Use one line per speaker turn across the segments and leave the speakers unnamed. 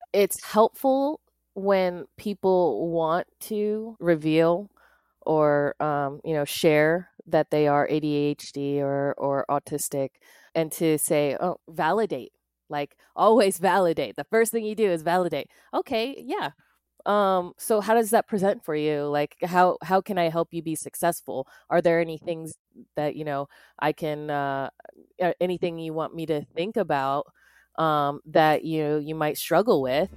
It's helpful when people want to reveal or share that they are ADHD or autistic, and to say, oh, validate, like always validate. The first thing you do is validate. Okay, yeah. So how does that present for you? Like how can I help you be successful? Are there any things that, I can anything you want me to think about that you might struggle with?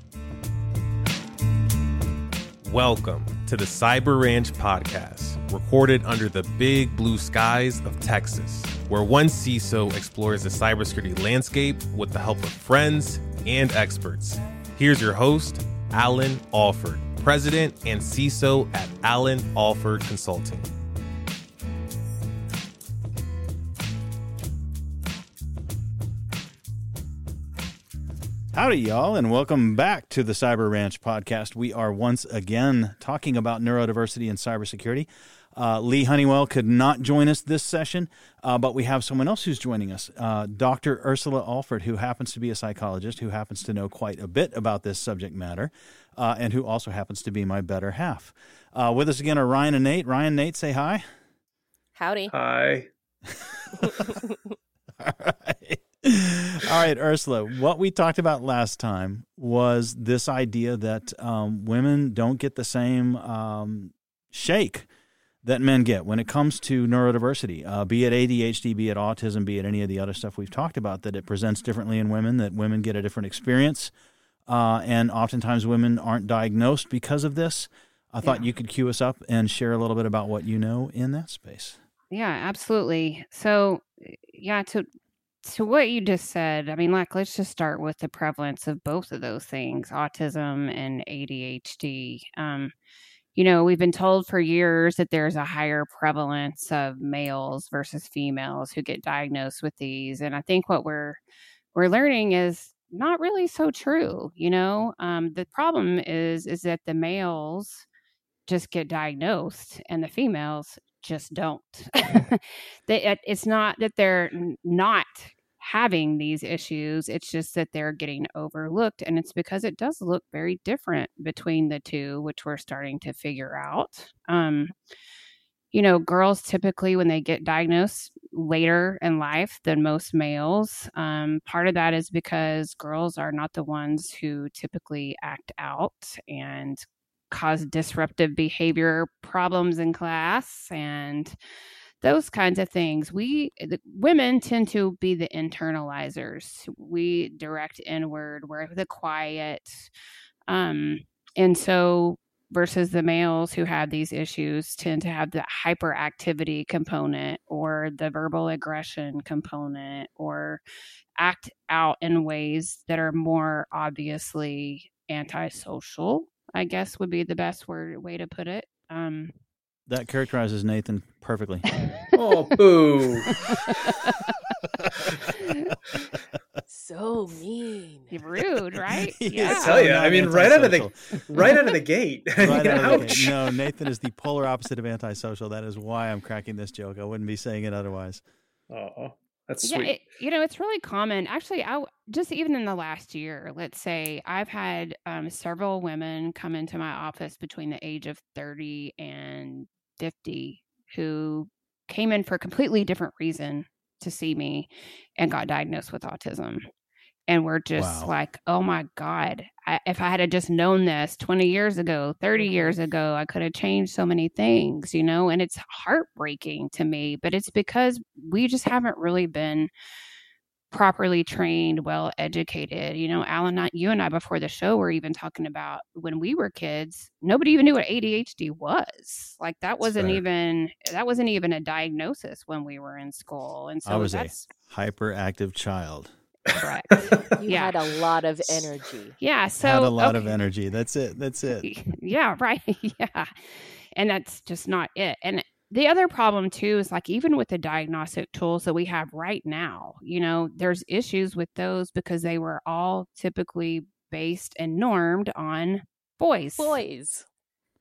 Welcome to the Cyber Ranch podcast, recorded under the big blue skies of Texas, where one CISO explores the cybersecurity landscape with the help of friends and experts. Here's your host, Alan Alford, President and CISO at Alan Alford Consulting.
Howdy, y'all, and welcome back to the Cyber Ranch podcast. We are once again talking about neurodiversity and cybersecurity. Lee Honeywell could not join us this session, but we have someone else who's joining us, Dr. Ursula Alford, who happens to be a psychologist, who happens to know quite a bit about this subject matter, and who also happens to be my better half. With us again are Ryan and Nate. Ryan, Nate, say hi.
Howdy.
Hi.
All right. All right, Ursula, what we talked about last time was this idea that women don't get the same shake that men get when it comes to neurodiversity, be it ADHD, be it autism, be it any of the other stuff we've talked about, that it presents differently in women, that women get a different experience, and oftentimes women aren't diagnosed because of this. I thought you could cue us up and share a little bit about what you know in that space.
Yeah, absolutely. So, to what you just said, I mean, let's just start with the prevalence of both of those things, autism and ADHD. We've been told for years that there's a higher prevalence of males versus females who get diagnosed with these. And I think what we're learning is not really so true. The problem is that the males just get diagnosed and the females just don't. It's not that they're not having these issues, it's just that they're getting overlooked, and it's because it does look very different between the two, which we're starting to figure out. Girls typically, when they get diagnosed later in life than most males, part of that is because girls are not the ones who typically act out and cause disruptive behavior problems in class and those kinds of things. Women tend to be the internalizers. We direct inward. We're the quiet. And so versus the males who have these issues tend to have the hyperactivity component or the verbal aggression component or act out in ways that are more obviously antisocial, I guess would be the best way to put it.
That characterizes Nathan perfectly.
Oh, boo.
So mean.
You're rude, right?
Yeah.
I tell you, I mean, right out of the gate.
Right out of the
Ouch.
gate. No, Nathan is the polar opposite of antisocial. That is why I'm cracking this joke. I wouldn't be saying it otherwise.
Oh, that's sweet.
It's really common. Actually, just even in the last year, let's say, I've had several women come into my office between the age of 30 and 50 who came in for a completely different reason to see me and got diagnosed with autism. And we're just like, oh my God, if I had just known this 20 years ago, 30 years ago, I could have changed so many things, and it's heartbreaking to me, but it's because we just haven't really been properly trained, well educated. Alan, you and I before the show were even talking about when we were kids, nobody even knew what ADHD was. Like that wasn't even a diagnosis when we were in school. And so
I was a hyperactive child.
Correct.
You had a lot of energy.
Yeah. So
had a lot of energy. That's it.
Yeah. Right. Yeah. And that's just not it. And the other problem too is like even with the diagnostic tools that we have right now, there's issues with those because they were all typically based and normed on boys.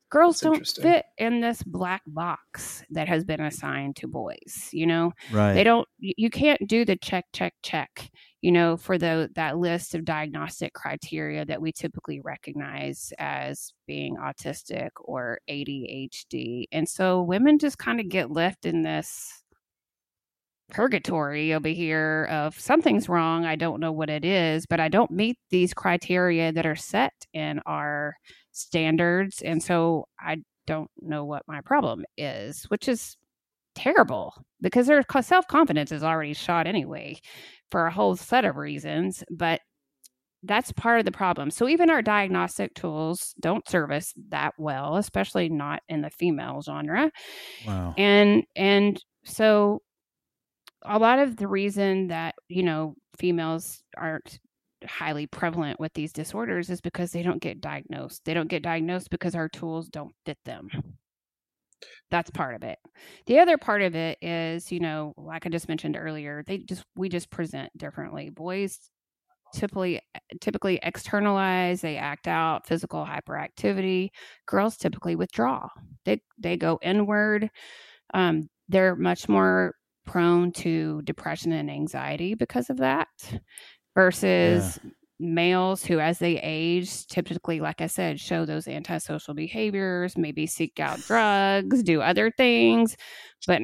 girls don't fit in this black box that has been assigned to boys.
Right.
They don't. You can't do the check for that list of diagnostic criteria that we typically recognize as being autistic or ADHD. And so women just kind of get left in this purgatory over here of something's wrong. I don't know what it is, but I don't meet these criteria that are set in our standards. And so I don't know what my problem is, which is terrible because their self-confidence is already shot anyway for a whole set of reasons, but that's part of the problem. So even our diagnostic tools don't serve us that well, especially not in the female genre.
Wow.
And so a lot of the reason that, females aren't highly prevalent with these disorders is because they don't get diagnosed. They don't get diagnosed because our tools don't fit them. That's part of it. The other part of it is, like I just mentioned earlier, we just present differently. Boys typically externalize, they act out physical hyperactivity. Girls typically withdraw. They go inward. They're much more prone to depression and anxiety because of that versus males who, as they age, typically, like I said, show those antisocial behaviors, maybe seek out drugs, do other things, but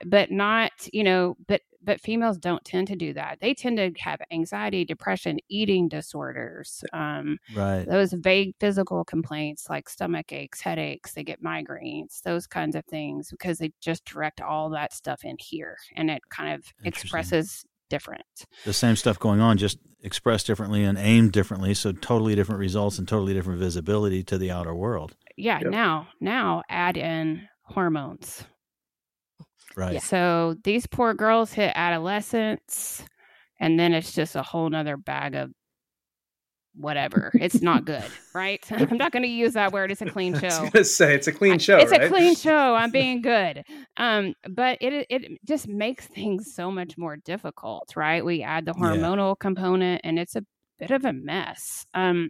females don't tend to do that. They tend to have anxiety, depression, eating disorders,
right.
Those vague physical complaints like stomach aches, headaches, they get migraines, those kinds of things, because they just direct all that stuff in here and it kind of expresses different. The
same stuff going on, just expressed differently and aimed differently, so totally different results and totally different visibility to the outer world.
Yeah, yep. Now add in hormones.
Right.
So these poor girls hit adolescence, and then it's just a whole nother bag of whatever. It's not good, right? I'm not going to use that word. It's a clean show.
I was going to say it's a clean show.
It's
right?
a clean show. I'm being good. But it just makes things so much more difficult, right? We add the hormonal component, and it's a bit of a mess.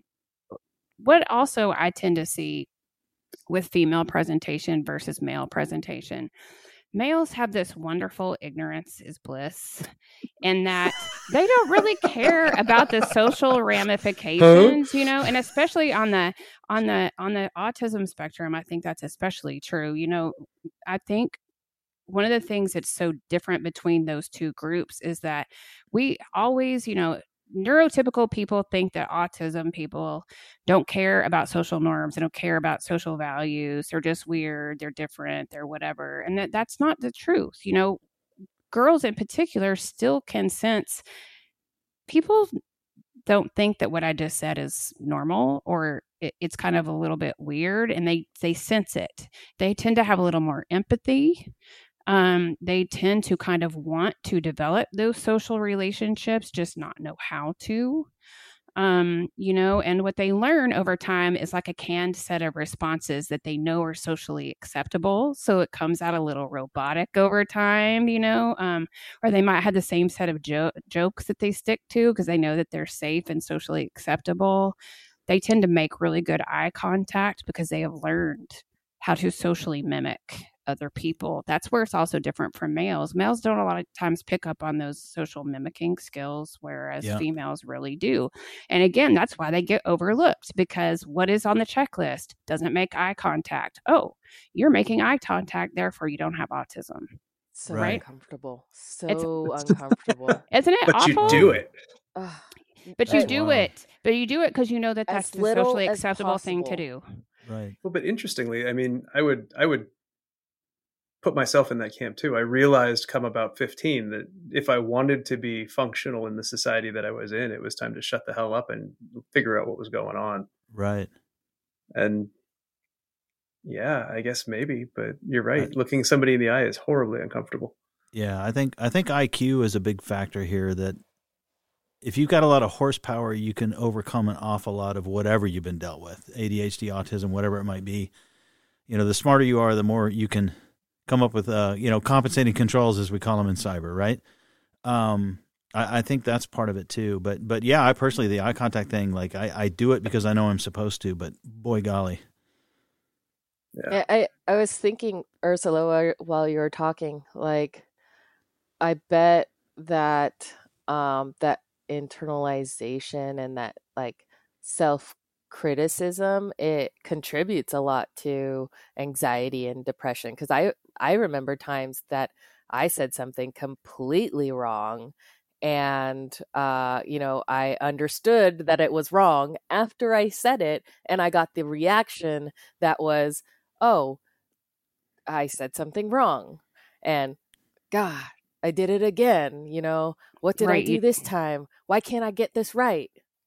What also I tend to see with female presentation versus male presentation. Males have this wonderful ignorance is bliss in that they don't really care about the social ramifications, and especially on the autism spectrum, I think that's especially true. I think one of the things that's so different between those two groups is that we always, neurotypical people think that autism people don't care about social norms. They don't care about social values. They're just weird. They're different. They're whatever. And that's not the truth. Girls in particular still can sense. People don't think that what I just said is normal or it's kind of a little bit weird, and they sense it. They tend to have a little more empathy. They tend to kind of want to develop those social relationships, just not know how to, and what they learn over time is like a canned set of responses that they know are socially acceptable. So it comes out a little robotic over time, or they might have the same set of jokes that they stick to because they know that they're safe and socially acceptable. They tend to make really good eye contact because they have learned how to socially mimic other people. That's where it's also different from males. Males don't a lot of times pick up on those social mimicking skills, whereas females really do. And again, that's why they get overlooked, because what is on the checklist doesn't make eye contact. Oh, you're making eye contact, therefore you don't have autism.
So uncomfortable. Uncomfortable.
Isn't it
but
awful?
You do it.
But you do it. But you do it because you know that that's the socially acceptable thing to do.
Right.
Well, but interestingly, I mean, I would put myself in that camp too. I realized come about 15 that if I wanted to be functional in the society that I was in, it was time to shut the hell up and figure out what was going on.
Right.
And yeah, I guess maybe, but you're right. Looking somebody in the eye is horribly uncomfortable.
Yeah. I think IQ is a big factor here, that if you've got a lot of horsepower, you can overcome an awful lot of whatever you've been dealt with, ADHD, autism, whatever it might be. The smarter you are, the more you can come up with, compensating controls, as we call them in cyber, right? I think that's part of it too. But yeah, I personally, the eye contact thing, like I do it because I know I'm supposed to, but boy golly.
Yeah.
I was thinking, Ursula, while you were talking, like, I bet that that internalization and that like self criticism, it contributes a lot to anxiety and depression, because I remember times that I said something completely wrong, and I understood that it was wrong after I said it, and I got the reaction that was, oh, I said something wrong, and God, I did it again. What did I
Right.
do this time? Why can't I get this right?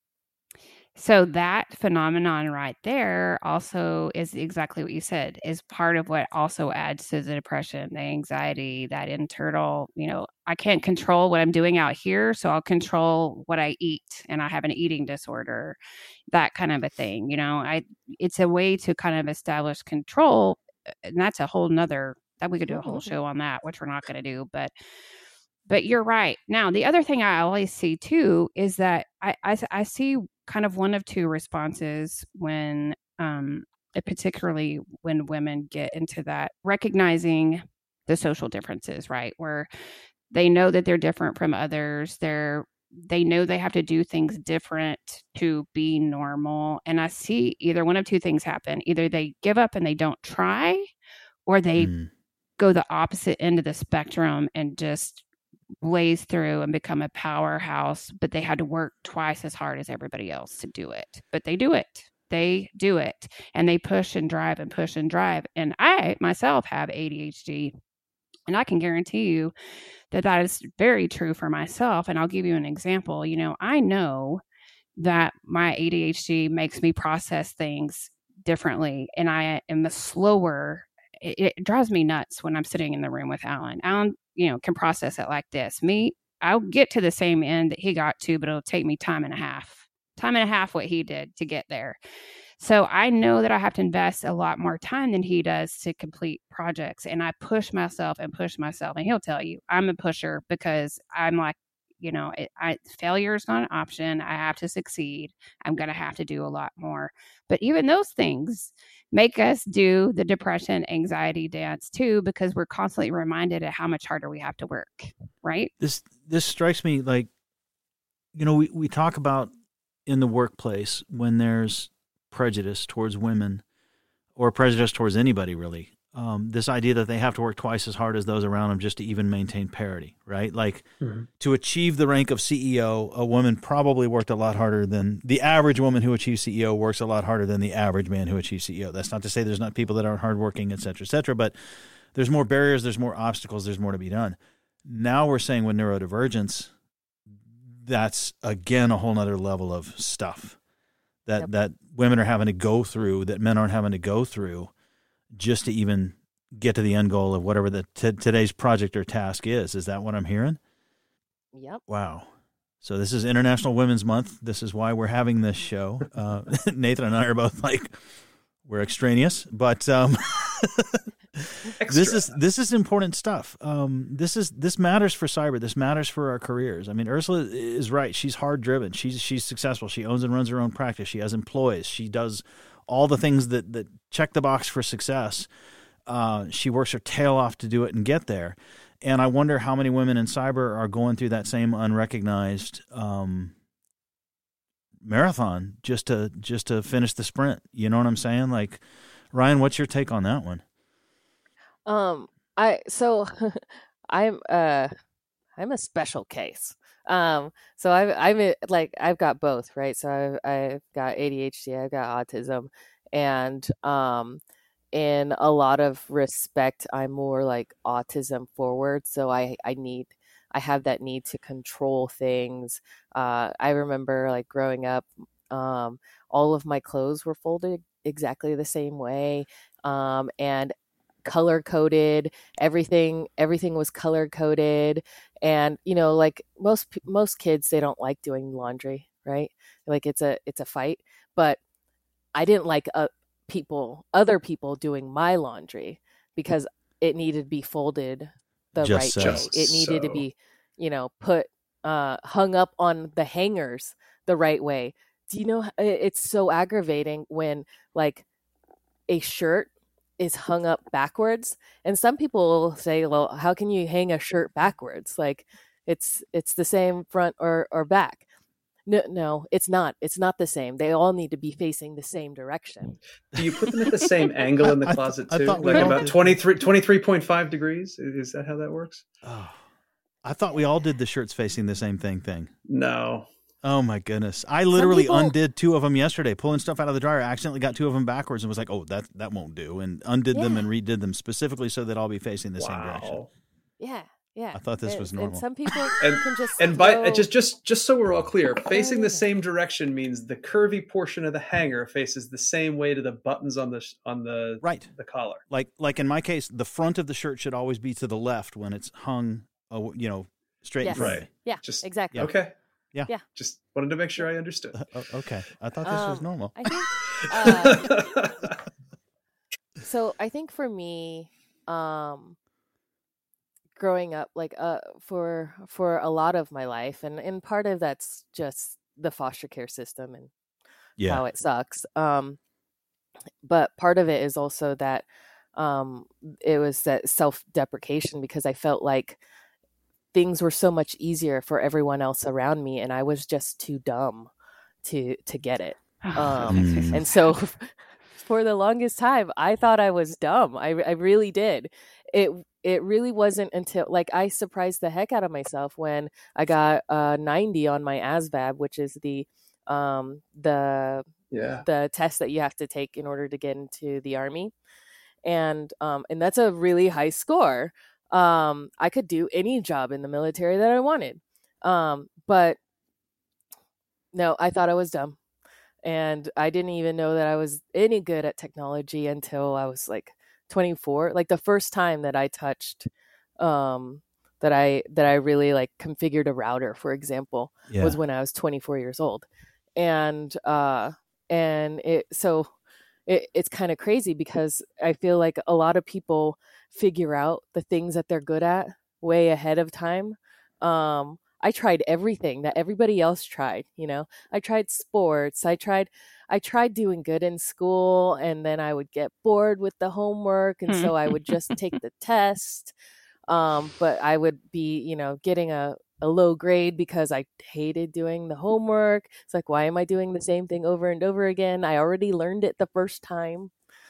So that phenomenon right there also is exactly what you said, is part of what also adds to the depression, the anxiety, that internal, I can't control what I'm doing out here, so I'll control what I eat, and I have an eating disorder, that kind of a thing. It's a way to kind of establish control, and that's a whole nother, that we could do a whole show on that, which we're not going to do, but you're right. Now, the other thing I always see too is that I see kind of one of two responses when, particularly when women get into that, recognizing the social differences, right? Where they know that they're different from others. They know they have to do things different to be normal. And I see either one of two things happen. Either they give up and they don't try, or they go the opposite end of the spectrum and just blaze through and become a powerhouse, but they had to work twice as hard as everybody else to do it. But they do it. They do it, and they push and drive and push and drive. And I myself have ADHD, and I can guarantee you that is very true for myself. And I'll give you an example. I know that my ADHD makes me process things differently, and I am a slower. It drives me nuts when I'm sitting in the room with Alan. Alan, can process it like this. Me, I'll get to the same end that he got to, but it'll take me time and a half what he did to get there. So I know that I have to invest a lot more time than he does to complete projects. And I push myself and push myself. And he'll tell you I'm a pusher, because I'm like, failure is not an option. I have to succeed. I'm going to have to do a lot more. But even those things make us do the depression, anxiety dance too, because we're constantly reminded of how much harder we have to work. Right.
This strikes me like, we talk about in the workplace when there's prejudice towards women or prejudice towards anybody really. This idea that they have to work twice as hard as those around them just to even maintain parity, right? Like to achieve the rank of CEO, a woman probably worked a lot harder than the average woman who achieves CEO works a lot harder than the average man who achieves CEO. That's not to say there's not people that aren't hardworking, et cetera, but there's more barriers, there's more obstacles, there's more to be done. Now we're saying with neurodivergence, that's again a whole nother level of stuff that women are having to go through, that men aren't having to go through, just to even get to the end goal of whatever today's project or task is. Is that what I'm hearing?
Yep.
Wow. So this is International Women's Month. This is why we're having this show. Nathan and I are both like, we're extraneous, but this is important stuff. This matters for cyber. This matters for our careers. I mean, Ursula is right. She's hard driven. She's successful. She owns and runs her own practice. She has employees. She does all the things that check the box for success. She works her tail off to do it and get there. And I wonder how many women in cyber are going through that same unrecognized marathon just to finish the sprint. You know what I'm saying? Like, Ryan, what's your take on that one?
I'm a special case. So I've got both, right? So I've got ADHD, I've got autism, and in a lot of respect, I'm more like autism forward. So I have that need to control things. I remember like growing up, all of my clothes were folded exactly the same way, and color coded. Everything was color coded, and like most kids, they don't like doing laundry, right? Like it's a fight. But I didn't like other people doing my laundry, because it needed to be folded the right way. It needed to be put hung up on the hangers the right way. Do you know, it's so aggravating when like a shirt is hung up backwards. And some people will say, well, how can you hang a shirt backwards? Like it's the same front or back. No, it's not. It's not the same. They all need to be facing the same direction.
Do you put them at the same angle in the closet too? Like about 23.5 degrees? Is that how that works?
Oh, I thought we all did the shirts facing the same thing.
No.
Oh my goodness. I literally undid 2 of them yesterday, pulling stuff out of the dryer. I accidentally got 2 of them backwards and was like, oh, that won't do. And undid them and redid them specifically so they'd all be facing the same direction.
Yeah. Yeah.
I thought this was normal.
And some people can just
just so we're all clear, facing the same direction means the curvy portion of the hanger faces the same way to the buttons on the
right.
the collar.
Like in my case, the front of the shirt should always be to the left when it's hung, straight in front.
Right.
Yeah. Exactly.
Okay.
Yeah.
Just wanted to make sure I understood.
Okay. I thought this was normal.
I think so I think for me, growing up, like for a lot of my life, and part of that's just the foster care system and how it sucks. But part of it is also that it was that self-deprecation, because I felt like things were so much easier for everyone else around me, and I was just too dumb to get it. And so for the longest time, I thought I was dumb. I really did. It really wasn't until, like, I surprised the heck out of myself when I got 90 on my ASVAB, which is the test that you have to take in order to get into the Army, and that's a really high score. I could do any job in the military that I wanted, but no, I thought I was dumb, and I didn't even know that I was any good at technology until I was like 24. Like the first time that I touched that I really like configured a router, for example, was when I was 24 years old. And it's kind of crazy because I feel like a lot of people figure out the things that they're good at way ahead of time. I tried everything that everybody else tried, I tried sports. I tried doing good in school, and then I would get bored with the homework. And so I would just take the test. But I would be, getting a low grade because I hated doing the homework. It's like, why am I doing the same thing over and over again? I already learned it the first time.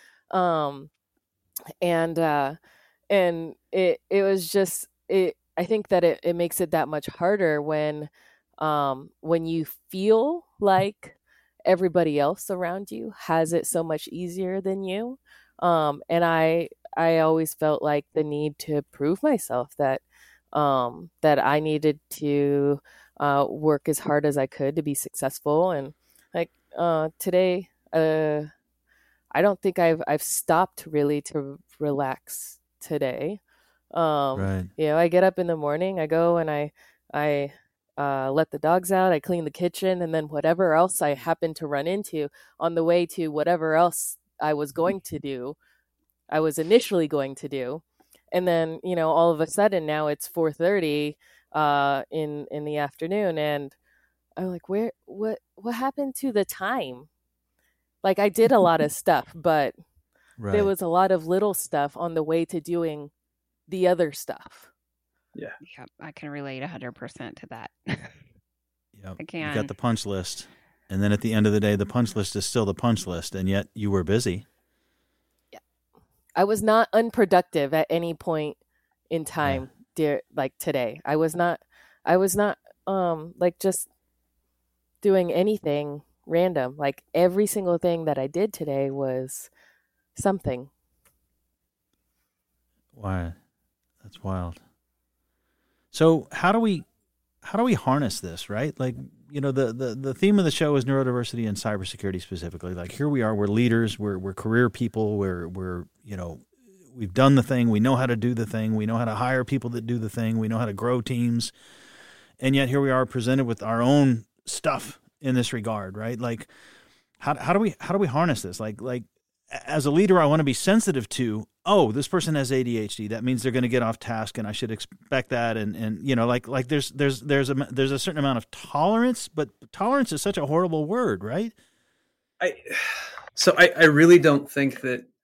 And it was just, I think that it makes it that much harder when you feel like everybody else around you has it so much easier than you. And I always felt like the need to prove myself that I needed to work as hard as I could to be successful. And like today, I don't think I've stopped really to relax today. Right. I get up in the morning, I go and I let the dogs out, I clean the kitchen, and then whatever else I happen to run into on the way to whatever else I was initially going to do. And then, all of a sudden now it's 4:30 in the afternoon, and I'm like, what happened to the time? Like, I did a lot of stuff, but there was a lot of little stuff on the way to doing the other stuff.
Yeah, I can relate 100% to that.
Yep.
I can.
You got the punch list, and then at the end of the day, the punch list is still the punch list, and yet you were busy.
Yeah, I was not unproductive at any point in time, like today. I was not like just doing anything random. Like every single thing that I did today was something.
Wow, that's wild. So how do we harness this, right? Like, the theme of the show is neurodiversity and cybersecurity specifically. Like, here we are, we're leaders, we're career people, we're we've done the thing, we know how to do the thing, we know how to hire people that do the thing, we know how to grow teams, and yet here we are presented with our own stuff in this regard, right? Like, how do we harness this? Like as a leader, I want to be sensitive to, oh, this person has ADHD. That means they're going to get off task, and I should expect that. And like there's a certain amount of tolerance, but tolerance is such a horrible word, right?
I really don't think that.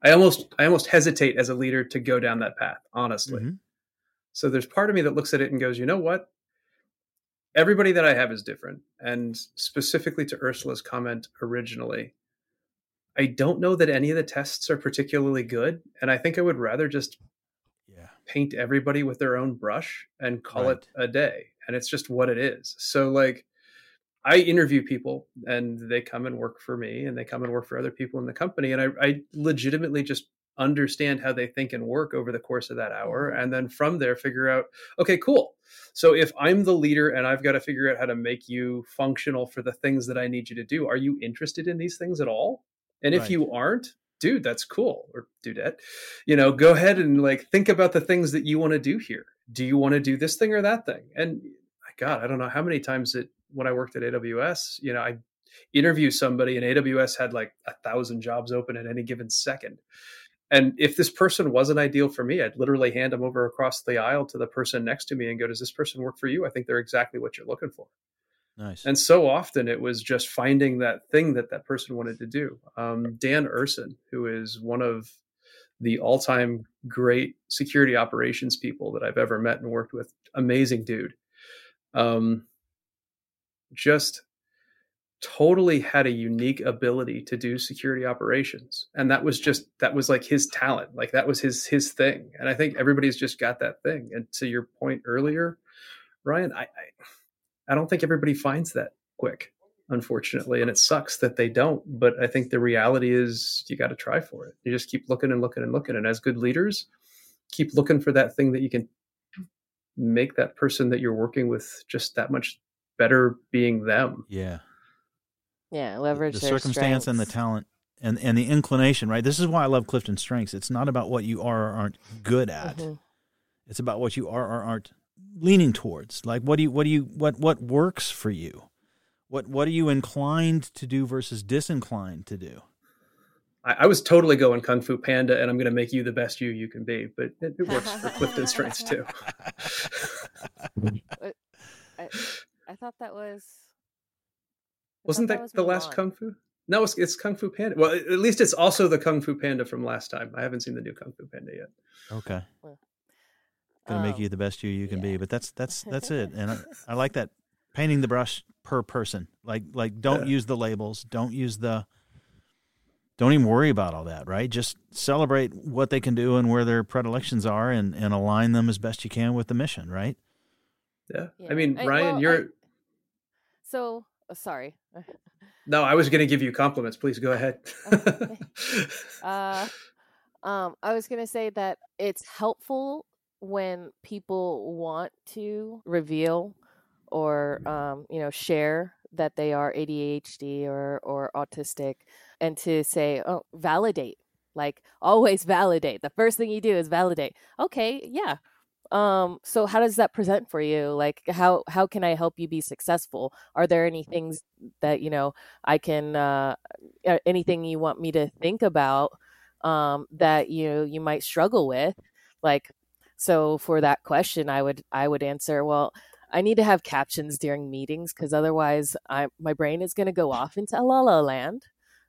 I almost hesitate as a leader to go down that path, honestly.
Mm-hmm.
So there's part of me that looks at it and goes, you know what? Everybody that I have is different. And specifically to Ursula's comment originally, I don't know that any of the tests are particularly good. And I think I would rather just paint everybody with their own brush and call it a day. And it's just what it is. So like, I interview people and they come and work for me and they come and work for other people in the company. And I legitimately just understand how they think and work over the course of that hour. And then from there, figure out, okay, cool. So if I'm the leader and I've got to figure out how to make you functional for the things that I need you to do, are you interested in these things at all? And if you aren't, dude, that's cool. Or dudette, go ahead and like, think about the things that you want to do here. Do you want to do this thing or that thing? And God, I don't know how many times when I worked at AWS, I interview somebody and AWS had like 1,000 jobs open at any given second. And if this person wasn't ideal for me, I'd literally hand them over across the aisle to the person next to me and go, does this person work for you? I think they're exactly what you're looking for.
Nice.
And so often it was just finding that thing that person wanted to do. Dan Urson, who is one of the all-time great security operations people that I've ever met and worked with, amazing dude. Just totally had a unique ability to do security operations. And that was like his talent. Like that was his thing. And I think everybody's just got that thing. And to your point earlier, Ryan, I don't think everybody finds that quick, unfortunately. And it sucks that they don't, but I think the reality is you got to try for it. You just keep looking and looking and looking. And as good leaders, keep looking for that thing that you can make that person that you're working with just that much better being them.
Yeah.
Yeah. Leverage
the
their
circumstance
strengths.
and the talent and the inclination, right? This is why I love Clifton Strengths. It's not about what you are or aren't good at. Mm-hmm. It's about what you are or aren't leaning towards. Like, what works for you? What are you inclined to do versus disinclined to do?
I was totally going Kung Fu Panda, and I'm going to make you the best you can be, but it works for Clifton Strengths too.
I thought that was...
Wasn't that the last Kung Fu? No, it's Kung Fu Panda. Well, at least it's also the Kung Fu Panda from last time. I haven't seen the new Kung Fu Panda yet.
Okay. Going to make you the best you can be, but that's it. And I like that, painting the brush per person. Like don't use the labels. Don't even worry about all that, right? Just celebrate what they can do and where their predilections are and align them as best you can with the mission, right?
Yeah. I mean, Ryan,
sorry.
No, I was going to give you compliments. Please go ahead.
I was going to say that it's helpful when people want to reveal or, share that they are ADHD or autistic, and to say, validate, like always validate. The first thing you do is validate. Okay. Yeah. So how does that present for you? Like, how can I help you be successful? Are there any things that, I can, anything you want me to think about, that, you might struggle with? Like, so for that question, I would answer, well, I need to have captions during meetings, because otherwise my brain is going to go off into la la land.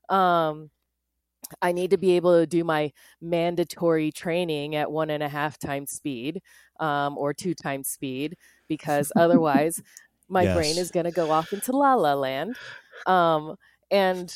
I need to be able to do my mandatory training at 1.5 times speed, or 2 times speed, because otherwise my brain is going to go off into la la land. And then,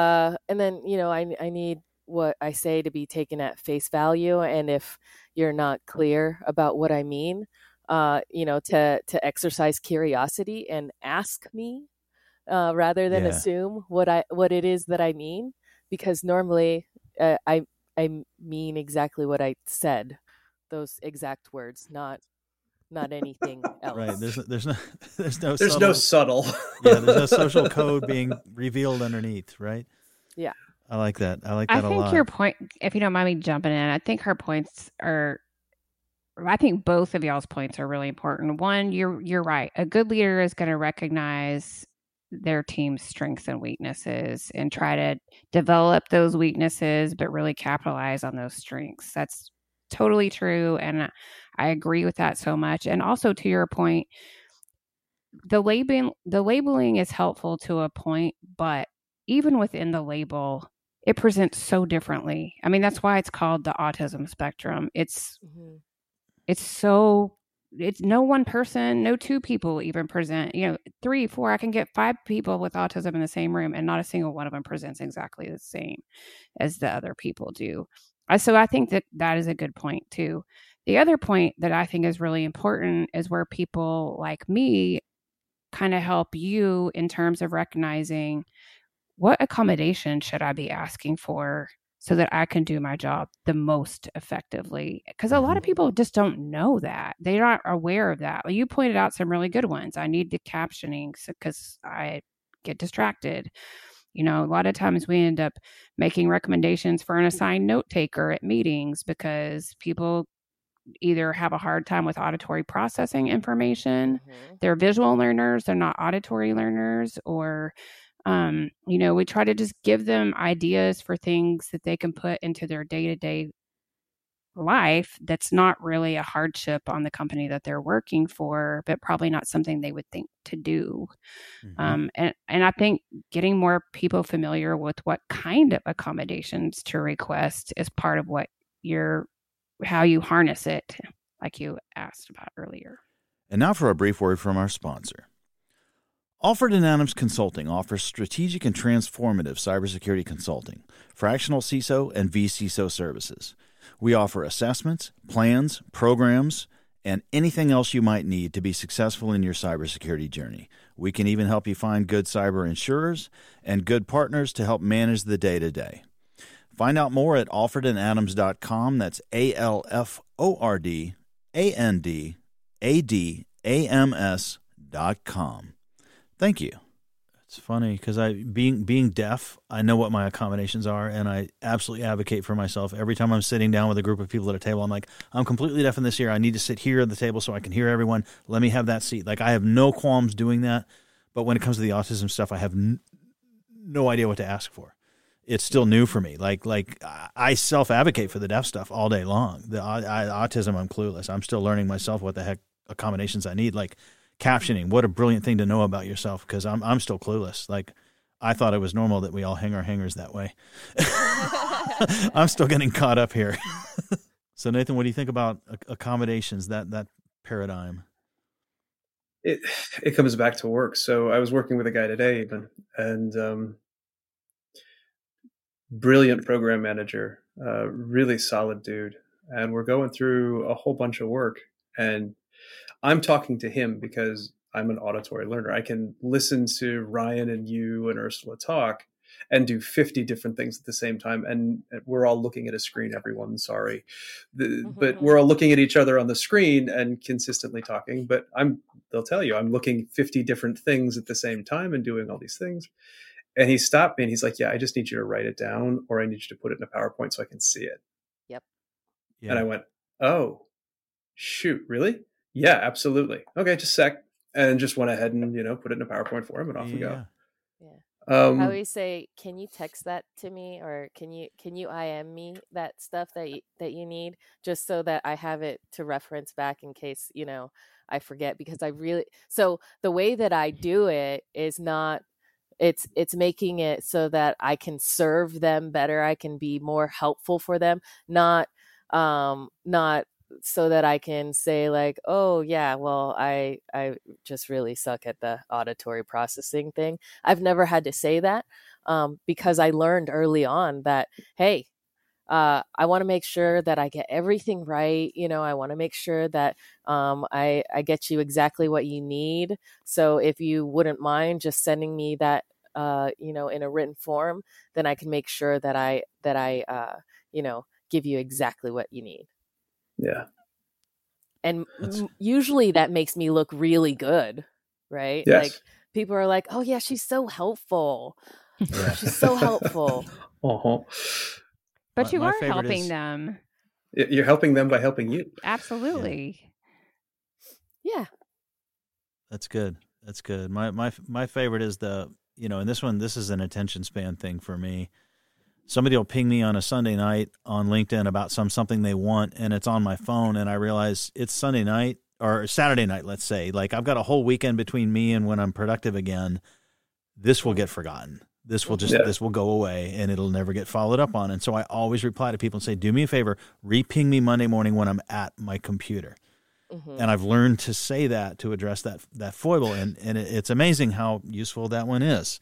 I need what I say to be taken at face value. And if you're not clear about what I mean, to exercise curiosity and ask me, rather than assume what it is that I mean. Because normally I mean exactly what I said, those exact words, not anything else.
Right. There's no
no subtle.
Yeah, there's no social code being revealed underneath, right?
Yeah.
I like that. I like
that
a lot.
I think your point, if you don't mind me jumping in, I think I think both of y'all's points are really important. One, you're right. A good leader is going to recognize their team's strengths and weaknesses and try to develop those weaknesses, but really capitalize on those strengths. That's totally true. And I agree with that so much. And also, to your point, the labeling is helpful to a point, but even within the label, it presents so differently. I mean, that's why it's called the autism spectrum. It's no one person, no two people even present, 3, 4, I can get 5 people with autism in the same room and not a single one of them presents exactly the same as the other people do. So I think that is a good point too. The other point that I think is really important is where people like me kind of help you in terms of recognizing what accommodation should I be asking for so that I can do my job the most effectively. Because a lot of people just don't know that. They're not aware of that. Well, you pointed out some really good ones. I need the captioning because I get distracted. A lot of times we end up making recommendations for an assigned note taker at meetings because people either have a hard time with auditory processing information. They're visual learners. They're not auditory learners, or we try to just give them ideas for things that they can put into their day-to-day life that's not really a hardship on the company that they're working for, but probably not something they would think to do. And I think getting more people familiar with what kind of accommodations to request is part of how you harness it, like you asked about earlier.
And now for a brief word from our sponsor. Alfred & Adams Consulting offers strategic and transformative cybersecurity consulting, fractional CISO, and vCISO services. We offer assessments, plans, programs, and anything else you might need to be successful in your cybersecurity journey. We can even help you find good cyber insurers and good partners to help manage the day-to-day. Find out more at alfredandadams.com. That's ALFORDANDADAMS.com. Thank you. It's funny because being deaf, I know what my accommodations are, and I absolutely advocate for myself. Every time I'm sitting down with a group of people at a table, I'm like, I'm completely deaf in this ear. I need to sit here at the table so I can hear everyone. Let me have that seat. Like, I have no qualms doing that. But when it comes to the autism stuff, I have no idea what to ask for. It's still new for me. Like I self-advocate for the deaf stuff all day long. The autism, I'm clueless. I'm still learning myself what the heck accommodations I need. Like captioning, what a brilliant thing to know about yourself, because I'm still clueless. Like I thought it was normal that we all hang our hangers that way. I'm still getting caught up here. So Nathan, what do you think about accommodations, that paradigm?
It comes back to work. So I was working with a guy today even, and brilliant program manager, really solid dude. And we're going through a whole bunch of work, and I'm talking to him because I'm an auditory learner. I can listen to Ryan and you and Ursula talk and do 50 different things at the same time. And we're all looking at a screen, everyone, sorry. But we're all looking at each other on the screen and consistently talking. But they'll tell you, I'm looking 50 different things at the same time and doing all these things. And he stopped me and he's like, yeah, I just need you to write it down, or I need you to put it in a PowerPoint so I can see it.
Yep.
Yeah. And I went, oh, shoot, really? Yeah, absolutely. Okay, just a sec. And just went ahead and, put it in a PowerPoint for him, and off we go.
Yeah. I always say, can you text that to me, or can you IM me that stuff that you need, just so that I have it to reference back in case, I forget, because so the way that I do it is not, it's making it so that I can serve them better. I can be more helpful for them, not so that I can say like, oh yeah, well, I just really suck at the auditory processing thing. I've never had to say that because I learned early on that, hey, I want to make sure that I get everything right. I want to make sure that I get you exactly what you need. So if you wouldn't mind just sending me that, in a written form, then I can make sure that I give you exactly what you need.
Yeah.
And usually that makes me look really good, right?
Yes.
Like people are like, oh yeah, she's so helpful. Yeah. She's so helpful.
Uh-huh.
But you are helping them.
You're helping them by helping you.
Absolutely.
Yeah.
That's good. That's good. My favorite is and this is an attention span thing for me. Somebody will ping me on a Sunday night on LinkedIn about something they want, and it's on my phone, and I realize it's Sunday night or Saturday night, let's say. Like, I've got a whole weekend between me and when I'm productive again. This will get forgotten. This will this will go away and it'll never get followed up on. And so I always reply to people and say, do me a favor, re-ping me Monday morning when I'm at my computer. Mm-hmm. And I've learned to say that to address that foible. And it's amazing how useful that one is.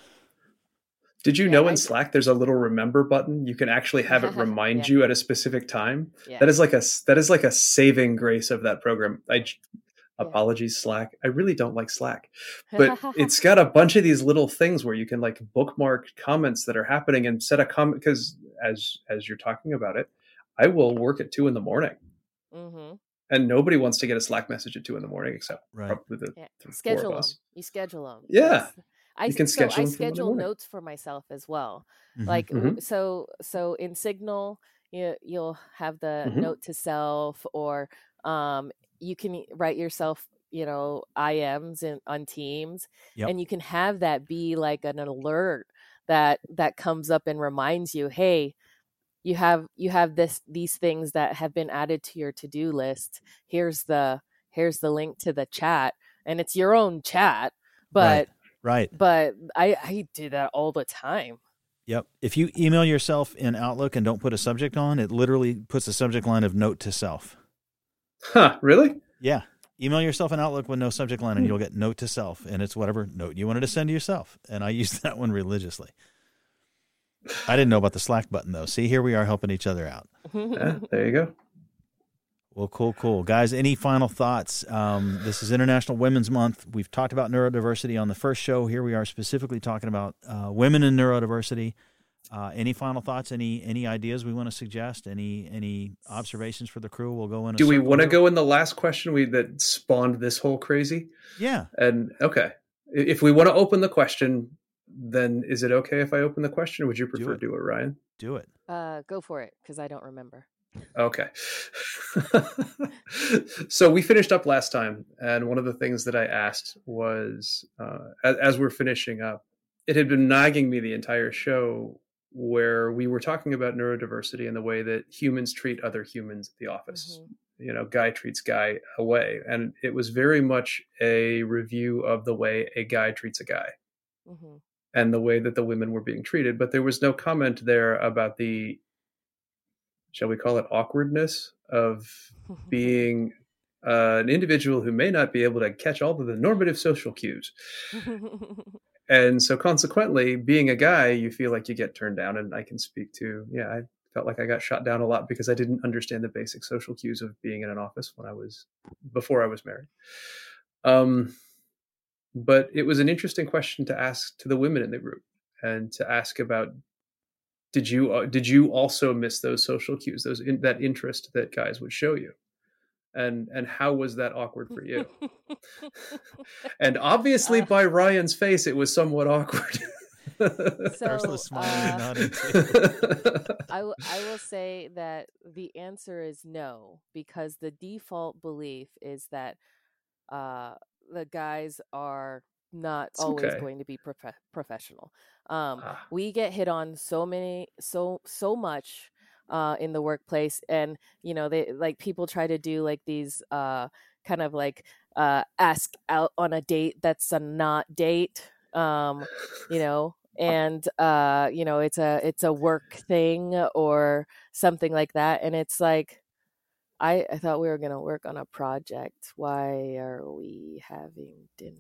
Did you know in Slack there's a little remember button? You can actually have it remind you at a specific time. Yeah. That is like a saving grace of that program. Apologies, Slack. I really don't like Slack, but it's got a bunch of these little things where you can like bookmark comments that are happening and set a comment. Because as you're talking about it, I will work at 2 a.m. Mm-hmm. And nobody wants to get a Slack message at 2 a.m. except probably the
schedule them. You schedule them.
Yeah.
I schedule notes for myself as well. Mm-hmm. Like, so in Signal, you'll have the note to self, or you can write yourself, IMs on Teams, and you can have that be like an alert that comes up and reminds you, hey, you have these things that have been added to your to-do list. Here's the link to the chat, and it's your own chat, but
right.
But I do that all the time.
Yep. If you email yourself in Outlook and don't put a subject on, it literally puts a subject line of note to self.
Huh, really?
Yeah. Email yourself in Outlook with no subject line and you'll get note to self, and it's whatever note you wanted to send to yourself. And I use that one religiously. I didn't know about the Slack button though. See, here we are helping each other out.
Yeah, there you go.
Well, cool. Guys, any final thoughts? This is International Women's Month. We've talked about neurodiversity on the first show. Here we are specifically talking about women in neurodiversity. Any final thoughts? Any ideas we want to suggest? Any observations for the crew? We'll go in.
Do we want to go in the last question that spawned this whole crazy?
Yeah.
And okay, if we want to open the question, then is it okay if I open the question, or would you prefer to do it, Ryan?
Do it.
Go for it, because I don't remember.
Okay. So we finished up last time, and one of the things that I asked was, as we're finishing up, it had been nagging me the entire show, where we were talking about neurodiversity and the way that humans treat other humans at the office. Mm-hmm. Guy treats guy away. And it was very much a review of the way a guy treats a guy. Mm-hmm. And the way that the women were being treated. But there was no comment there about the, shall we call it, awkwardness of being an individual who may not be able to catch all of the normative social cues. And so consequently, being a guy, you feel like you get turned down. And I can speak to, I felt like I got shot down a lot because I didn't understand the basic social cues of being in an office before I was married. But it was an interesting question to ask to the women in the group, and to ask about, did you also miss those social cues, that interest that guys would show you? And how was that awkward for you? And obviously by Ryan's face, it was somewhat awkward.
Ursula smiling, nodding.
I will say that the answer is no, because the default belief is that the guys are not always going to be professional. We get hit on so much in the workplace, and they like, people try to do like these kind of like ask out on a date that's a not date, and it's a work thing or something like that, and it's like, I thought we were going to work on a project. Why are we having dinner?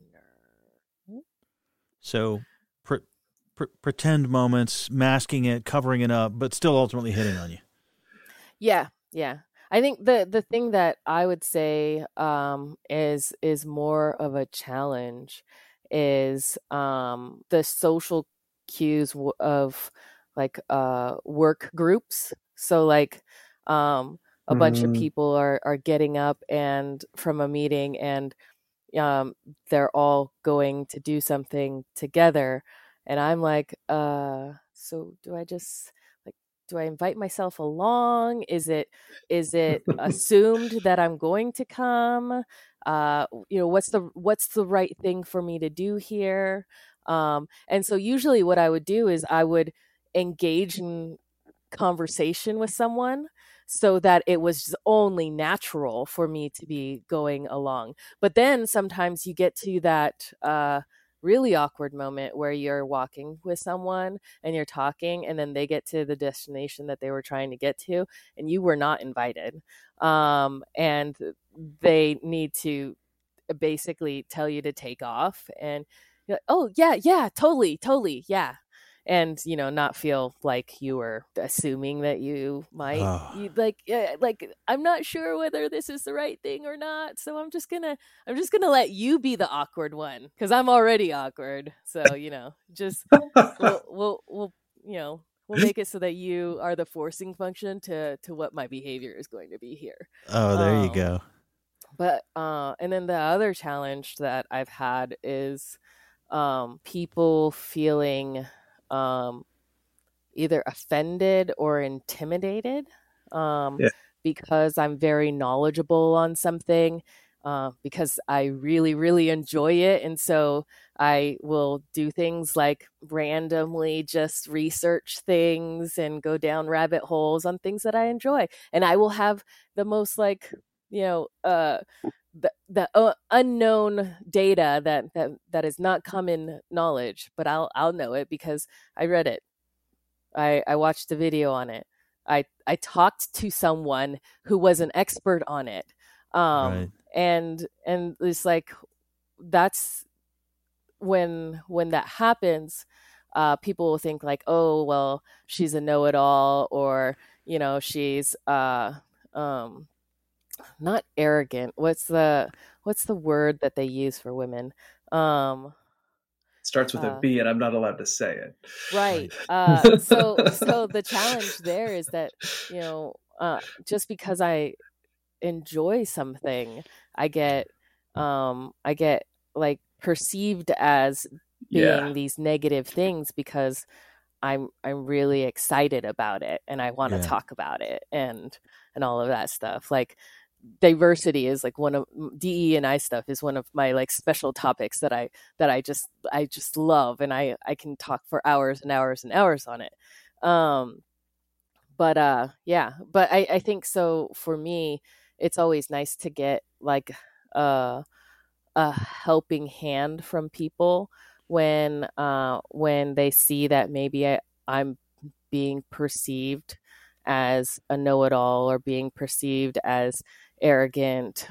So pretend moments, masking it, covering it up, but still ultimately hitting on you.
Yeah. I think the thing that I would say is more of a challenge is the social cues of like work groups. So like a bunch of people are getting up and from a meeting, and they're all going to do something together, and I'm like, so do I invite myself along? Is it assumed that I'm going to come? What's the right thing for me to do here? And so usually what I would do is I would engage in conversation with someone, so that it was only natural for me to be going along. But then sometimes you get to that really awkward moment where you're walking with someone and you're talking, and then they get to the destination that they were trying to get to, and you were not invited. And they need to basically tell you to take off, and you're like, oh yeah, totally, yeah. And not feel like you were assuming that you might you like I'm not sure whether this is the right thing or not, so I'm just gonna let you be the awkward one because I'm already awkward. So just we'll make it so that you are the forcing function to what my behavior is going to be here.
Oh, there you go.
But and then the other challenge that I've had is people feeling either offended or intimidated because I'm very knowledgeable on something, because I really, really enjoy it. And so I will do things like randomly just research things and go down rabbit holes on things that I enjoy. And I will have the most the unknown data that is not common knowledge, but I'll know it because I read it. I watched the video on it. I talked to someone who was an expert on it.
Right.
And it's like, that's when that happens, people will think like, oh, well, she's a know-it-all, or she's not arrogant. What's the word that they use for women?
Starts with a B, and I'm not allowed to say it.
Right. So the challenge there is that just because I enjoy something, I get like perceived as being these negative things because I'm really excited about it and I want to talk about it and all of that stuff. Like, diversity is like one of DE&I stuff is one of my like special topics that I just love, and I can talk for hours and hours and hours on it. But I think so for me, it's always nice to get like a helping hand from people when they see that maybe I'm being perceived as a know-it-all or being perceived as arrogant,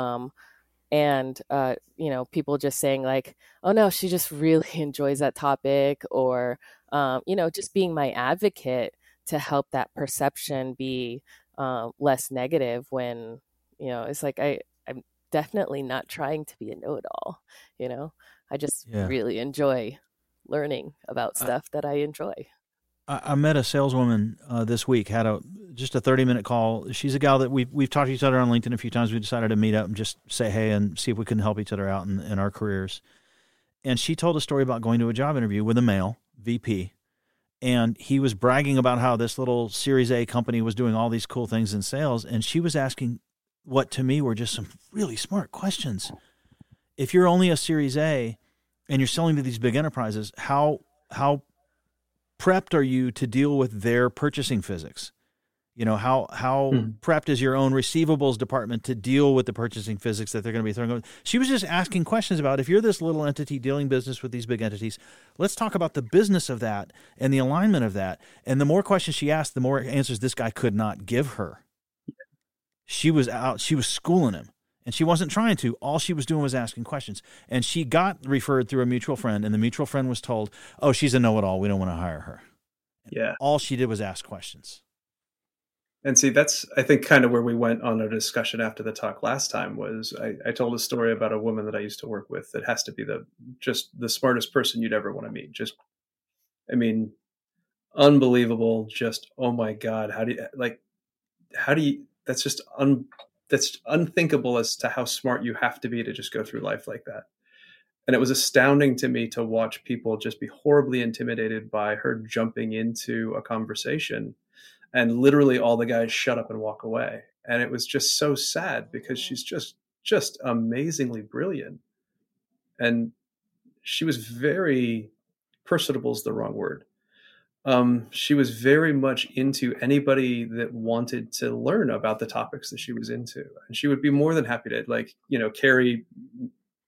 and people just saying like, oh no, she just really enjoys that topic, or just being my advocate to help that perception be less negative, when it's like I'm definitely not trying to be a know-it-all. I just really enjoy learning about stuff that I enjoy.
I met a saleswoman this week, had just a 30-minute call. She's a gal that we've talked to each other on LinkedIn a few times. We decided to meet up and just say hey and see if we can help each other out in our careers. And she told a story about going to a job interview with a male VP, and he was bragging about how this little Series A company was doing all these cool things in sales, and she was asking what to me were just some really smart questions. If you're only a Series A and you're selling to these big enterprises, how prepped are you to deal with their purchasing physics? How prepped is your own receivables department to deal with the purchasing physics that they're going to be throwing over? She was just asking questions about, if you're this little entity dealing business with these big entities, let's talk about the business of that and the alignment of that. And the more questions she asked, the more answers this guy could not give her. She was schooling him. And she wasn't trying to. All she was doing was asking questions. And she got referred through a mutual friend, and the mutual friend was told, oh, she's a know-it-all. We don't want to hire her. And all she did was ask questions.
And see, that's, I think, kind of where we went on our discussion after the talk last time. Was I told a story about a woman that I used to work with that has to be just the smartest person you'd ever want to meet. Just, I mean, unbelievable. Just, oh my God. That's just that's unthinkable as to how smart you have to be to just go through life like that. And it was astounding to me to watch people just be horribly intimidated by her jumping into a conversation, and literally all the guys shut up and walk away. And it was just so sad because she's just amazingly brilliant. And she was very personable is the wrong word. She was very much into anybody that wanted to learn about the topics that she was into. And she would be more than happy to carry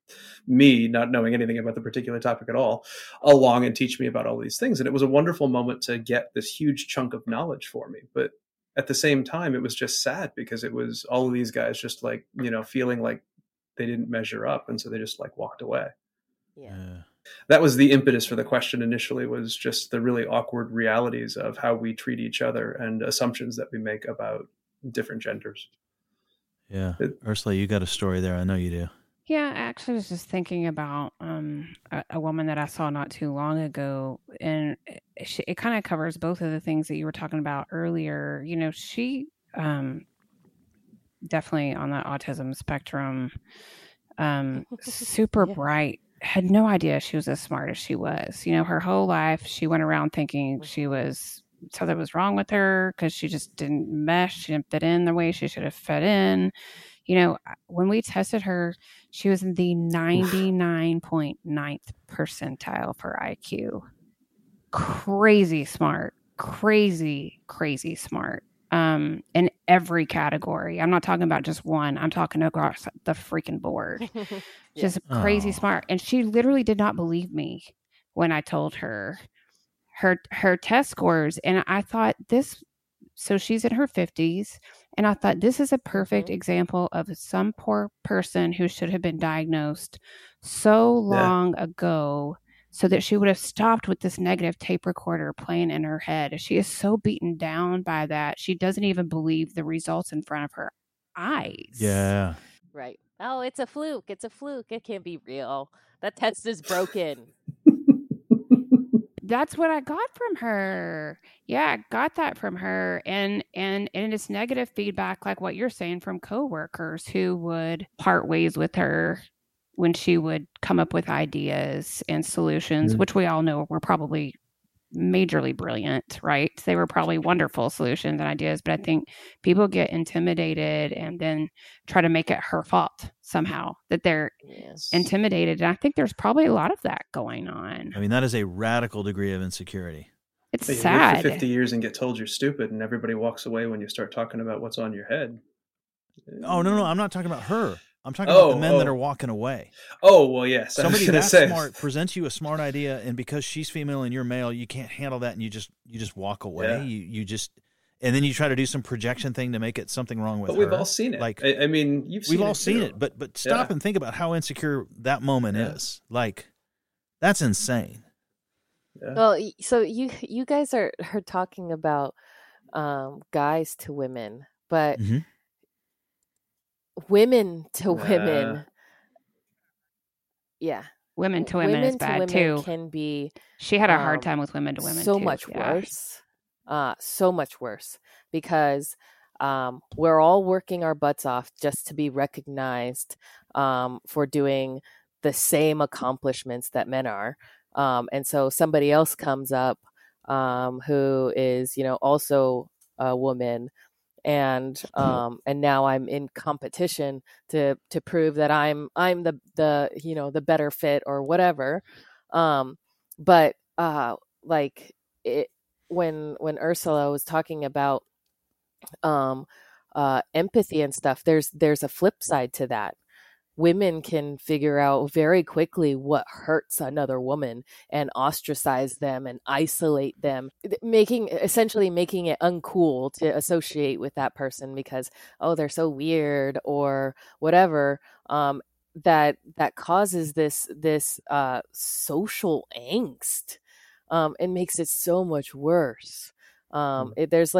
me, not knowing anything about the particular topic at all, along and teach me about all these things. And it was a wonderful moment to get this huge chunk of knowledge for me. But at the same time, it was just sad because it was all of these guys just like, feeling like they didn't measure up. And so they just like walked away.
Yeah.
That was the impetus for the question initially, was just the really awkward realities of how we treat each other and assumptions that we make about different genders.
Yeah. Ursula, you got a story there. I know you do.
Yeah, I actually was just thinking about a woman that I saw not too long ago, and it kind of covers both of the things that you were talking about earlier. She definitely on the autism spectrum, super bright, had no idea she was as smart as she was. Her whole life she went around thinking something was wrong with her because she just didn't mesh, she didn't fit in the way she should have fit in. When we tested her, she was in the 99.9th percentile for IQ. Crazy smart, crazy smart. In every category. I'm not talking about just one. I'm talking across the freaking board. Just crazy smart. And she literally did not believe me when I told her her test scores. And I thought so she's in her 50s. And I thought this is a perfect example of some poor person who should have been diagnosed so long ago, so that she would have stopped with this negative tape recorder playing in her head. She is so beaten down by that. She doesn't even believe the results in front of her eyes.
Yeah.
Right. Oh, it's a fluke. It's a fluke. It can't be real. That test is broken.
That's what I got from her. Yeah, I got that from her. And it's negative feedback, like what you're saying, from coworkers who would part ways with her when she would come up with ideas and solutions, which we all know were probably majorly brilliant, right? They were probably wonderful solutions and ideas, but I think people get intimidated and then try to make it her fault somehow, that they're intimidated. And I think there's probably a lot of that going on.
I mean, that is a radical degree of insecurity.
It's
you
sad.
Live for 50 years and get told you're stupid, and everybody walks away when you start talking about what's on your head.
Oh, no, I'm not talking about her. I'm talking about the men that are walking away.
Oh, well, yes.
Somebody that smart presents you a smart idea, and because she's female and you're male, you can't handle that, and you just walk away. Yeah. You just, and then you try to do some projection thing to make it something wrong with her.
But we've all seen it.
Like,
I mean, we've
all seen it. But stop and think about how insecure that moment is. Like, that's insane.
Yeah. Well, so you guys are talking about guys to women, but. Mm-hmm. Women to women,
women to women is bad too.
Can be.
She had a hard time with women to women.
So much worse. So much worse because we're all working our butts off just to be recognized for doing the same accomplishments that men are, and so somebody else comes up who is, also a woman. And now I'm in competition to prove that I'm the the better fit or whatever. But like it, when Ursula was talking about empathy and stuff, there's a flip side to that. Women can figure out very quickly what hurts another woman and ostracize them and isolate them, essentially making it uncool to associate with that person because, oh, they're so weird or whatever. That causes this social angst. It makes it so much worse. There's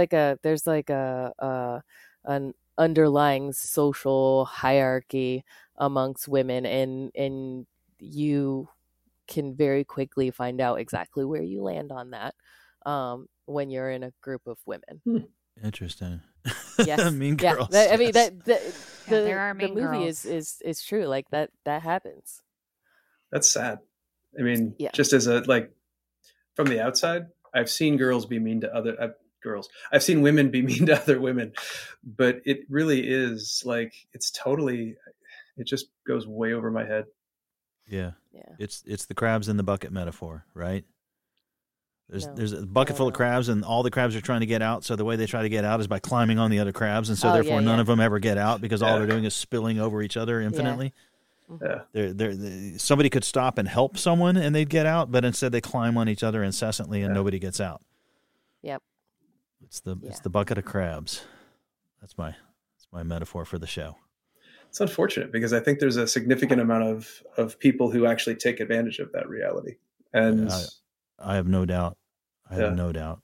an underlying social hierarchy amongst women, and you can very quickly find out exactly where you land on that when you're in a group of women.
Interesting.
Yes.
Mean Girls.
I mean
there are mean
the movie
girls.
is true. Like that happens.
That's sad. I mean, just as from the outside, I've seen girls be mean to other girls. I've seen women be mean to other women, but it really is like, it just goes way over my head.
Yeah. It's the crabs in the bucket metaphor, right? There's a bucket full of crabs, and all the crabs are trying to get out. So the way they try to get out is by climbing on the other crabs, and so therefore none of them ever get out because all they're doing is spilling over each other infinitely.
Yeah.
Somebody could stop and help someone and they'd get out, but instead they climb on each other incessantly and nobody gets out.
Yep.
It's the bucket of crabs. That's my metaphor for the show.
It's unfortunate because I think there's a significant amount of people who actually take advantage of that reality. And
I have no doubt. I have no doubt.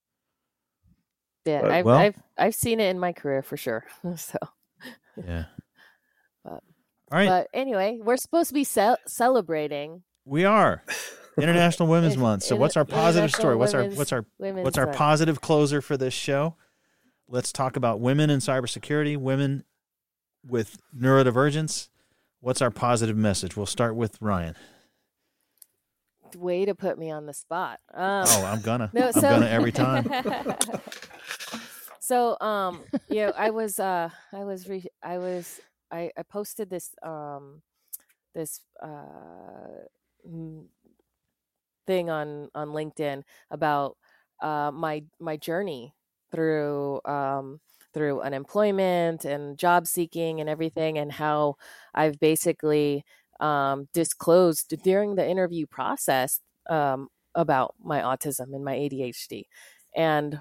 Yeah, I've seen it in my career for sure. So
yeah.
All
right.
But anyway, we're supposed to be celebrating.
We are International Women's Month. So what's our positive story? What's our positive closer for this show? Let's talk about women in cybersecurity, women with neurodivergence. What's our positive message? We'll start with Ryan.
Way to put me on the spot.
I'm gonna every time.
So, I posted this thing on LinkedIn about my journey through unemployment and job seeking and everything, and how I've basically disclosed during the interview process about my autism and my ADHD, and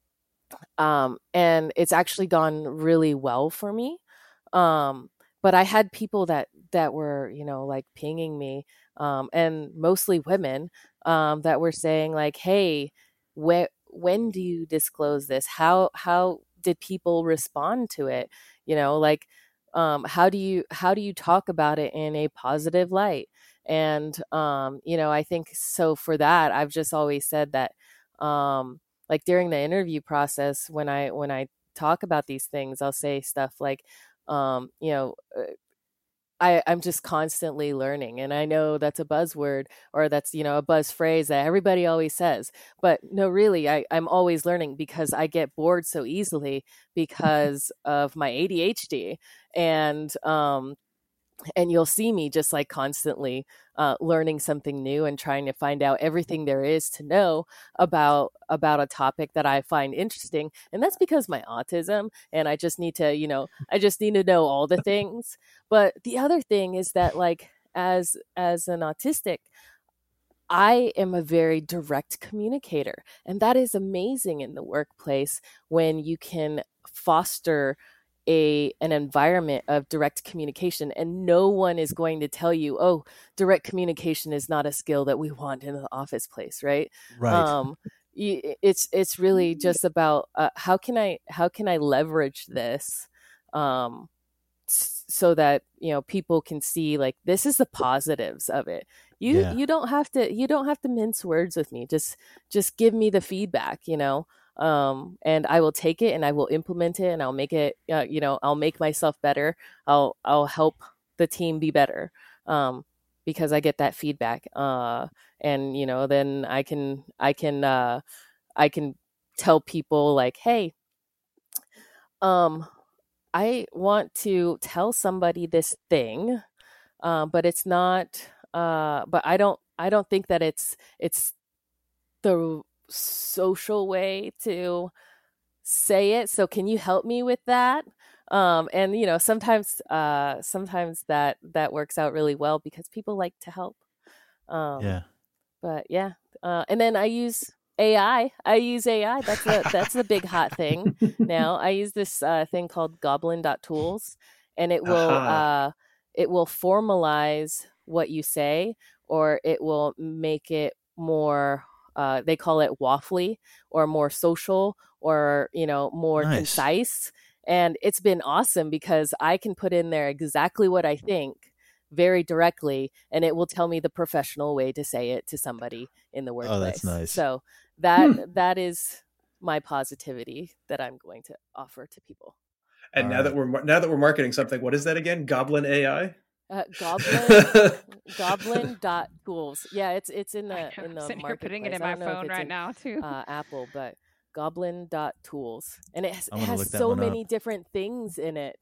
it's actually gone really well for me. But I had people that were, like pinging me, and mostly women, that were saying like, hey, when do you disclose this? How did people respond to it? How do you talk about it in a positive light? And, I think so for that, I've just always said that, like during the interview process, when I talk about these things, I'll say stuff like, I'm just constantly learning. And I know that's a buzzword, or that's, a buzz phrase that everybody always says, but no, really, I'm always learning because I get bored so easily because of my ADHD. And you'll see me just like constantly learning something new and trying to find out everything there is to know about a topic that I find interesting. And that's because my autism, and I just need to, know all the things. But the other thing is that, like, as an autistic, I am a very direct communicator, and that is amazing in the workplace when you can foster an environment of direct communication, and no one is going to tell you, oh, direct communication is not a skill that we want in the office place, right? It's really just about how can I leverage this so that people can see, like, this is the positives of it. You don't have to mince words with me. Just give me the feedback, and I will take it and I will implement it, and I'll make it, I'll make myself better. I'll help the team be better, because I get that feedback. And, then I can tell people like, hey, I want to tell somebody this thing, but it's not, but I don't think that it's the social way to say it. So can you help me with that? And sometimes that works out really well because people like to help. But yeah. And then I use AI. That's a big hot thing now. I use this thing called Goblin.tools, and it will formalize what you say, or it will make it more, they call it waffly, or more social, or more concise. And it's been awesome because I can put in there exactly what I think very directly, and it will tell me the professional way to say it to somebody in the workplace.
Oh, that's nice.
So that is my positivity that I'm going to offer to people.
And now that we're marketing something, what is that again? Goblin AI?
Goblin.tools. Yeah, it's in the
marketplace.
You're
putting it in my phone right now too.
Apple, but Goblin.tools, and it has so many different things in it.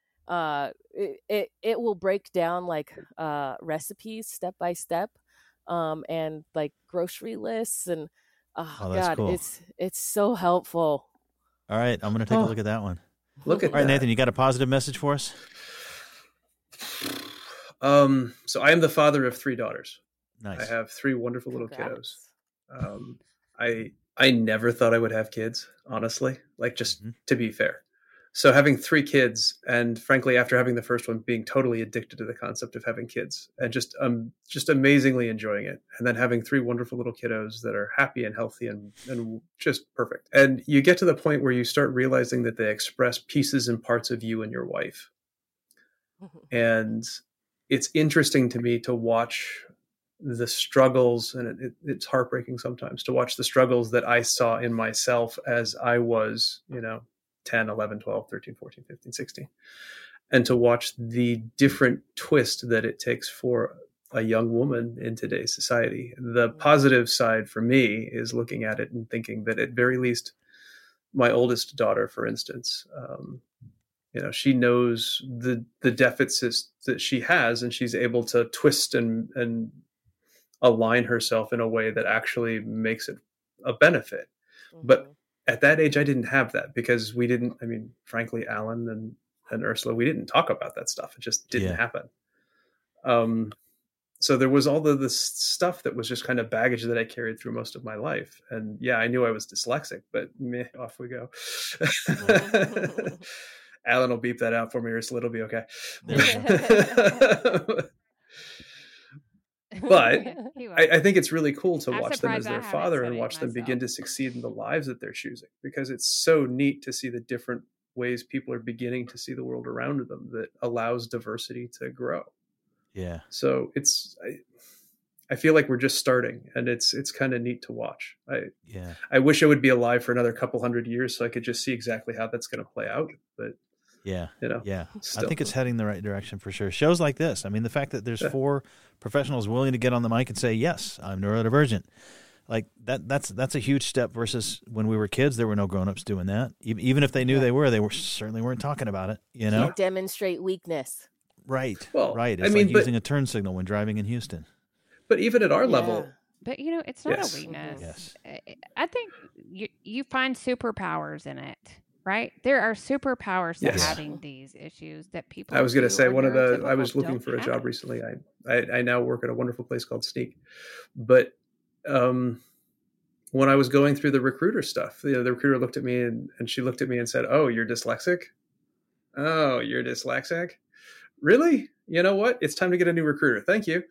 It will break down like recipes step by step, and like grocery lists, and God, cool. It's so helpful.
All right, I'm going to take a look at that one.
Look at
All right, Nathan, you got a positive message for us?
So I am the father of 3 daughters.
Nice.
I have 3 wonderful little
Congrats.
kiddos. I never thought I would have kids, honestly, like just to be fair. So having 3 kids, and frankly, after having the first one, being totally addicted to the concept of having kids, and just amazingly enjoying it, and then having 3 wonderful little kiddos that are happy and healthy and just perfect. And you get to the point where you start realizing that they express pieces and parts of you and your wife, and it's interesting to me to watch the struggles, and it's heartbreaking sometimes to watch the struggles that I saw in myself as I was, 10, 11, 12, 13, 14, 15, 16, and to watch the different twist that it takes for a young woman in today's society. The positive side for me is looking at it and thinking that at very least my oldest daughter, for instance, she knows the deficits that she has, and she's able to twist and align herself in a way that actually makes it a benefit. But at that age, I didn't have that because we didn't, frankly, Alan and Ursula, we didn't talk about that stuff. It just didn't happen. So there was all the stuff that was just kind of baggage that I carried through most of my life. And yeah, I knew I was dyslexic, but off we go. Alan will beep that out for me, Ursula, it'll be okay. But I think it's really cool to watch them as their father and watch them begin to succeed in the lives that they're choosing, because it's so neat to see the different ways people are beginning to see the world around them that allows diversity to grow.
Yeah.
So I feel like we're just starting, and it's kind of neat to watch. I wish I would be alive for another couple hundred years so I could just see exactly how that's going to play out. But
yeah.
Still.
I think it's heading the right direction for sure. Shows like this. The fact that there's 4 professionals willing to get on the mic and say, yes, I'm neurodivergent. Like that's a huge step versus when we were kids, there were no grownups doing that. Even if they knew they certainly weren't talking about it,
Can't demonstrate weakness.
Right.
Well,
right. It's like using a turn signal when driving in Houston.
But even at our level.
But it's not a weakness.
Yes.
I think you find superpowers in it. Right? There are superpowers to having these issues that people.
I was going to say I was looking for a job recently. I now work at a wonderful place called Sneak, but when I was going through the recruiter stuff, the recruiter looked at me and she looked at me and said, "Oh, you're dyslexic? Oh, you're dyslexic? Really? You know what? It's time to get a new recruiter. Thank you."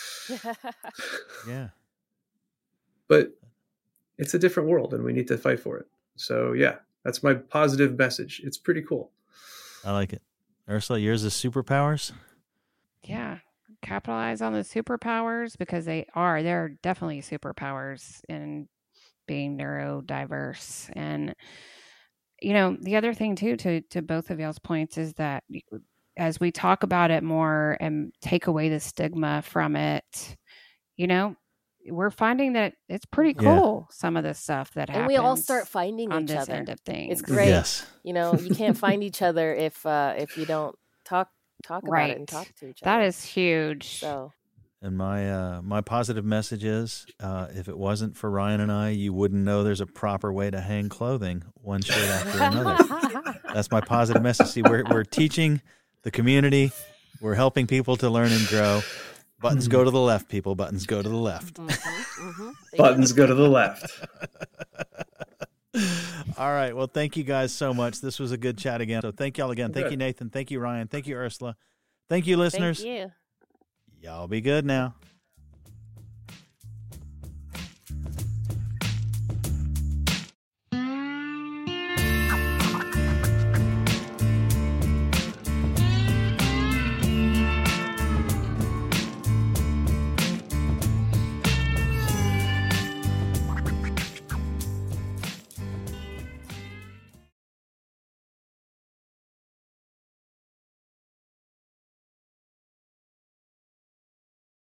Yeah.
But it's a different world and we need to fight for it. So yeah. That's my positive message. It's pretty cool.
I like it. Ursula, yours is superpowers?
Yeah. Capitalize on the superpowers, because they're definitely superpowers in being neurodiverse. And, the other thing too, to both of y'all's points, is that as we talk about it more and take away the stigma from it, we're finding that it's pretty cool, some of the stuff that happens.
And we all start finding
on
each
this
other.
end of things.
It's great.
Yes.
You can't find each other if you don't talk about it and talk to each other.
That is huge.
So.
And my positive message is, if it wasn't for Ryan and I, you wouldn't know there's a proper way to hang clothing one shirt after another. That's my positive message. See, we're teaching the community. We're helping people to learn and grow. Buttons go to the left, people. Buttons go to the left.
Buttons go to the left.
All right. Well, thank you guys so much. This was a good chat again. So thank y'all again. Thank you, Nathan. Thank you, Ryan. Thank you, Ursula. Thank you, listeners.
Thank you.
Y'all be good now.